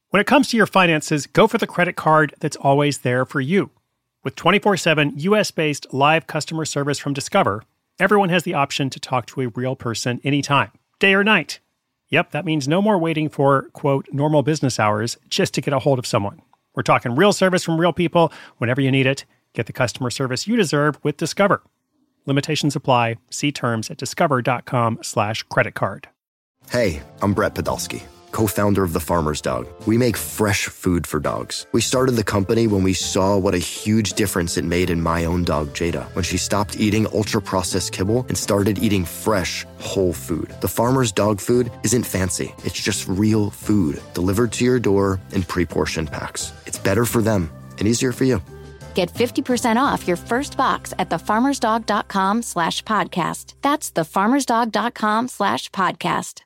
When it comes to your finances, go for the credit card that's always there for you. With 24/7 US-based live customer service from Discover, everyone has the option to talk to a real person anytime, day or night. Yep, that means no more waiting for, quote, normal business hours just to get a hold of someone. We're talking real service from real people whenever you need it. Get the customer service you deserve with Discover. Limitations apply. See terms at discover.com/creditcard. Hey, I'm Brett Podolsky, co-founder of The Farmer's Dog. We make fresh food for dogs. We started the company when we saw what a huge difference it made in my own dog, Jada, when she stopped eating ultra-processed kibble and started eating fresh, whole food. The Farmer's Dog food isn't fancy. It's just real food delivered to your door in pre-portioned packs. It's better for them and easier for you. Get 50% off your first box at thefarmersdog.com/podcast. That's thefarmersdog.com/podcast.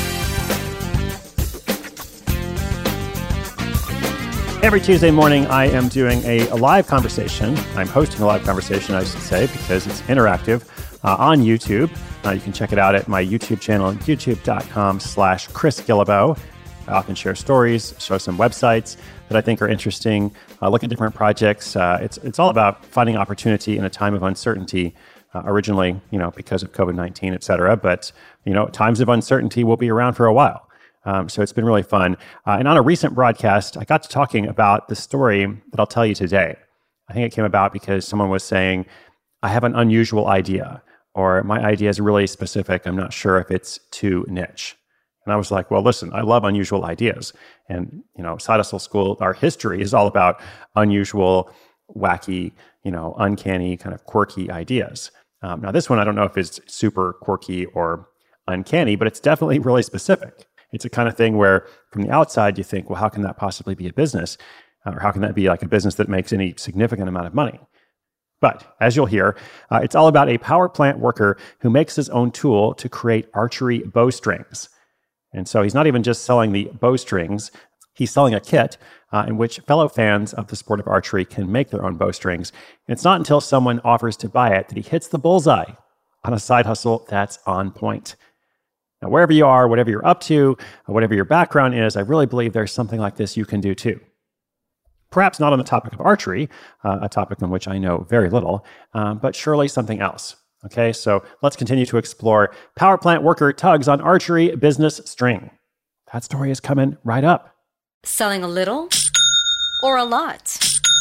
Every Tuesday morning, I am doing a live conversation. I'm hosting a live conversation, I should say, because it's interactive on YouTube. You can check it out at my YouTube channel at youtube.com/Chris Guillebeau. I often share stories, show some websites that I think are interesting, look at different projects. It's all about finding opportunity in a time of uncertainty, originally, because of COVID-19, et cetera. But, times of uncertainty will be around for a while. So it's been really fun. And on a recent broadcast, I got to talking about the story that I'll tell you today. I think it came about because someone was saying, I have an unusual idea, or my idea is really specific. I'm not sure if it's too niche. And I was like, well, listen, I love unusual ideas. And, Side Hustle School, our history is all about unusual, wacky, uncanny, kind of quirky ideas. Now, this one, I don't know if it's super quirky or uncanny, but it's definitely really specific. It's a kind of thing where from the outside, you think, well, how can that possibly be a business? Or how can that be like a business that makes any significant amount of money? But as you'll hear, it's all about a power plant worker who makes his own tool to create archery bowstrings. And so he's not even just selling the bowstrings, he's selling a kit in which fellow fans of the sport of archery can make their own bowstrings. And it's not until someone offers to buy it that he hits the bullseye on a side hustle that's on point. Now, wherever you are, whatever you're up to, whatever your background is, I really believe there's something like this you can do too. Perhaps not on the topic of archery, a topic on which I know very little, but surely something else. Okay, so let's continue to explore power plant worker tugs on archery business string. That story is coming right up. Selling a little or a lot?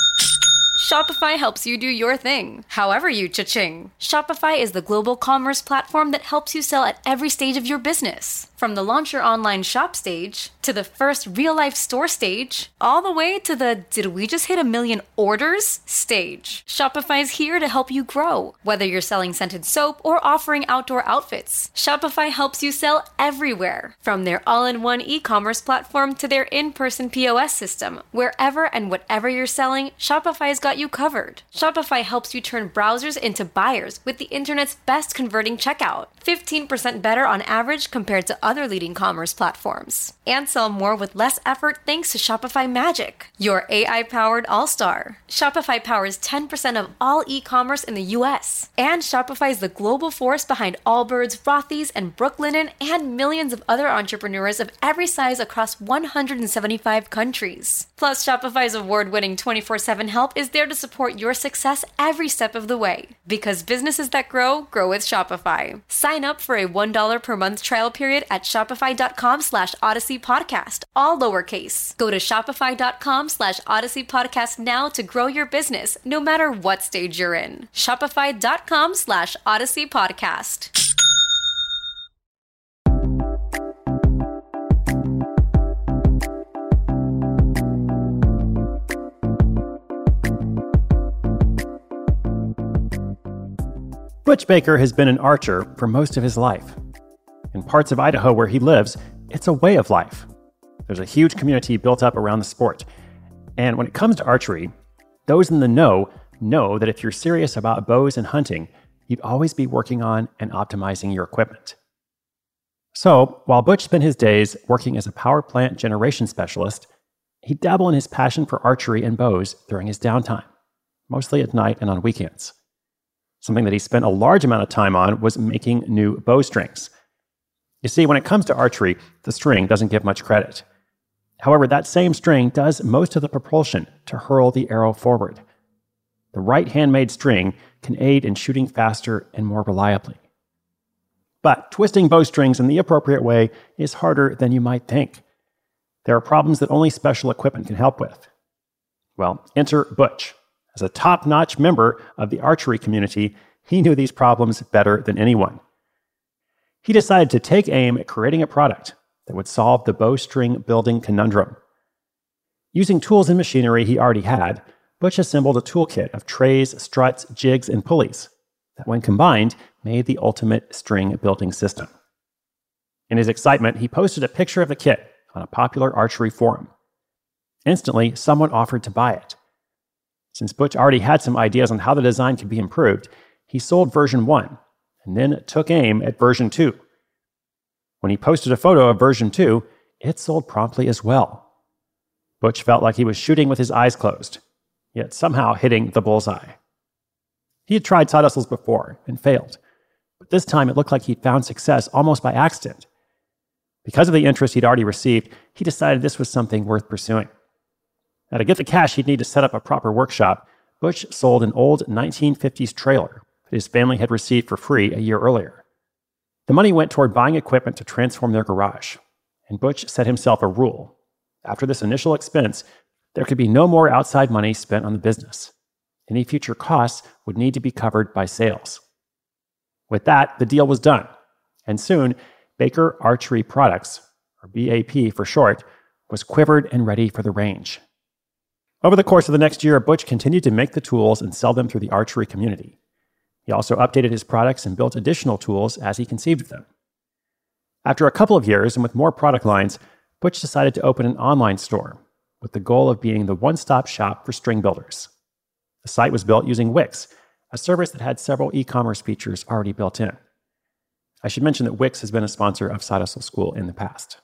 Shopify helps you do your thing, however you cha-ching. Shopify is the global commerce platform that helps you sell at every stage of your business. From the launch your online shop stage, to the first real-life store stage, all the way to the did we just hit 1 million orders stage. Shopify is here to help you grow. Whether you're selling scented soap or offering outdoor outfits, Shopify helps you sell everywhere. From their all-in-one e-commerce platform to their in-person POS system, wherever and whatever you're selling, Shopify's got you covered. Shopify helps you turn browsers into buyers with the internet's best converting checkout. 15% better on average compared to other leading commerce platforms. And sell more with less effort thanks to Shopify Magic, your AI-powered all-star. Shopify powers 10% of all e-commerce in the US. And Shopify is the global force behind Allbirds, Rothy's, and Brooklinen, and millions of other entrepreneurs of every size across 175 countries. Plus, Shopify's award-winning 24/7 help is there to support your success every step of the way. Because businesses that grow with Shopify. Sign up for a $1 per month trial period at shopify.com/Odyssey Podcast, all lowercase. Go to shopify.com/Odyssey Podcast now to grow your business, no matter what stage you're in. Shopify.com/Odyssey Podcast. Butch Baker has been an archer for most of his life. In parts of Idaho where he lives, it's a way of life. There's a huge community built up around the sport. And when it comes to archery, those in the know that if you're serious about bows and hunting, you'd always be working on and optimizing your equipment. So, while Butch spent his days working as a power plant generation specialist, he'd dabble in his passion for archery and bows during his downtime, mostly at night and on weekends. Something that he spent a large amount of time on was making new bowstrings. You see, when it comes to archery, the string doesn't get much credit. However, that same string does most of the propulsion to hurl the arrow forward. The right handmade string can aid in shooting faster and more reliably. But twisting bowstrings in the appropriate way is harder than you might think. There are problems that only special equipment can help with. Well, enter Butch. As a top-notch member of the archery community, he knew these problems better than anyone. He decided to take aim at creating a product that would solve the bowstring building conundrum. Using tools and machinery he already had, Butch assembled a toolkit of trays, struts, jigs, and pulleys that, when combined, made the ultimate string building system. In his excitement, he posted a picture of the kit on a popular archery forum. Instantly, someone offered to buy it. Since Butch already had some ideas on how the design could be improved, he sold version 1 and then took aim at version 2. When he posted a photo of version 2, it sold promptly as well. Butch felt like he was shooting with his eyes closed, yet somehow hitting the bullseye. He had tried side hustles before and failed, but this time it looked like he'd found success almost by accident. Because of the interest he'd already received, he decided this was something worth pursuing. Now, to get the cash he'd need to set up a proper workshop, Butch sold an old 1950s trailer that his family had received for free a year earlier. The money went toward buying equipment to transform their garage, and Butch set himself a rule. After this initial expense, there could be no more outside money spent on the business. Any future costs would need to be covered by sales. With that, the deal was done, and soon, Baker Archery Products, or BAP for short, was quivered and ready for the range. Over the course of the next year, Butch continued to make the tools and sell them through the archery community. He also updated his products and built additional tools as he conceived of them. After a couple of years and with more product lines, Butch decided to open an online store with the goal of being the one-stop shop for string builders. The site was built using Wix, a service that had several e-commerce features already built in. I should mention that Wix has been a sponsor of Side Hustle School in the past.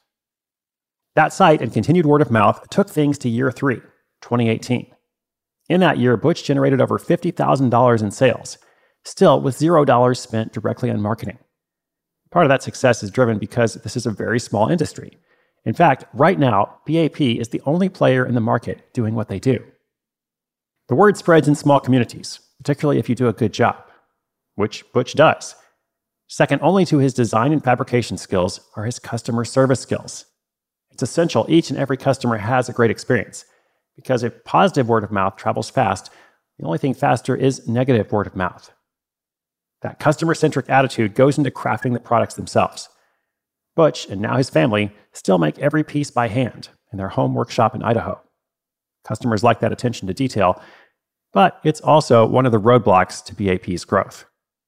That site and continued word of mouth took things to year 3, 2018. In that year, Butch generated over $50,000 in sales, still with $0 spent directly on marketing. Part of that success is driven because this is a very small industry. In fact, right now, BAP is the only player in the market doing what they do. The word spreads in small communities, particularly if you do a good job, which Butch does. Second only to his design and fabrication skills are his customer service skills. It's essential each and every customer has a great experience, because if positive word of mouth travels fast, the only thing faster is negative word of mouth. That customer-centric attitude goes into crafting the products themselves. Butch, and now his family, still make every piece by hand in their home workshop in Idaho. Customers like that attention to detail, but it's also one of the roadblocks to BAP's growth.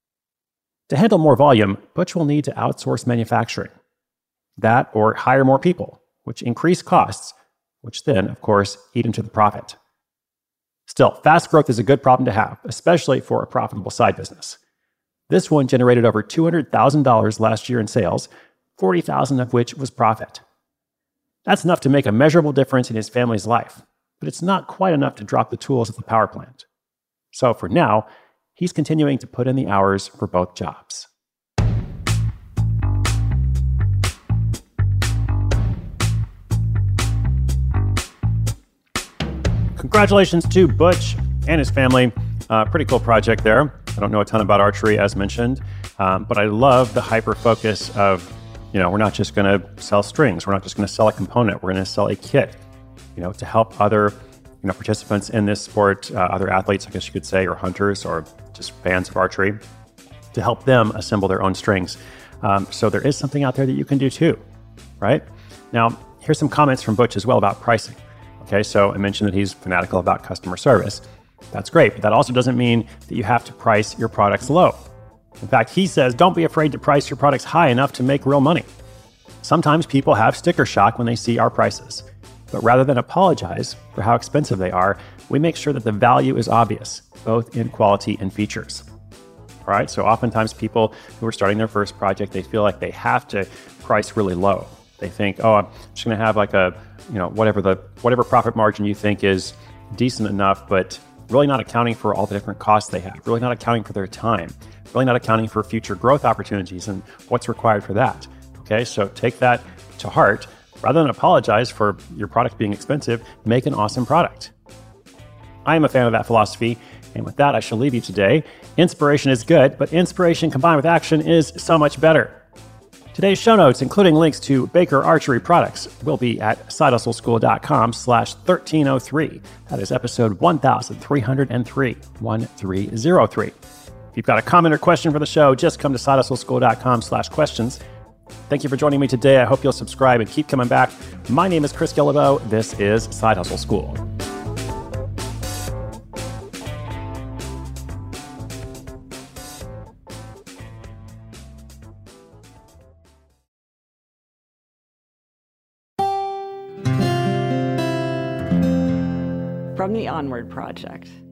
To handle more volume, Butch will need to outsource manufacturing. That or hire more people, which increase costs, which then, of course, eat into the profit. Still, fast growth is a good problem to have, especially for a profitable side business. This one generated over $200,000 last year in sales, $40,000 of which was profit. That's enough to make a measurable difference in his family's life, but it's not quite enough to drop the tools at the power plant. So for now, he's continuing to put in the hours for both jobs. Congratulations to Butch and his family. Pretty cool project there. I don't know a ton about archery, as mentioned, but I love the hyper-focus of, we're not just going to sell strings. We're not just going to sell a component. We're going to sell a kit, to help other, participants in this sport, other athletes, I guess you could say, or hunters, or just fans of archery, to help them assemble their own strings. So there is something out there that you can do too, right? Now, here's some comments from Butch as well about pricing. Okay, so I mentioned that he's fanatical about customer service. That's great, but that also doesn't mean that you have to price your products low. In fact, he says, don't be afraid to price your products high enough to make real money. Sometimes people have sticker shock when they see our prices, but rather than apologize for how expensive they are, we make sure that the value is obvious, both in quality and features. All right, so oftentimes people who are starting their first project, they feel like they have to price really low. They think, I'm just going to have like a, whatever profit margin you think is decent enough, but really not accounting for all the different costs they have, really not accounting for their time, really not accounting for future growth opportunities and what's required for that. Okay, so take that to heart. Rather than apologize for your product being expensive, make an awesome product. I am a fan of that philosophy, and with that, I shall leave you today. Inspiration is good, but inspiration combined with action is so much better. Today's show notes, including links to Baker Archery products, will be at sidehustleschool.com/1303. That is episode 1303, 1303. If you've got a comment or question for the show, just come to sidehustleschool.com/questions. Thank you for joining me today. I hope you'll subscribe and keep coming back. My name is Chris Guillebeau. This is Side Hustle School. From the Onward Project.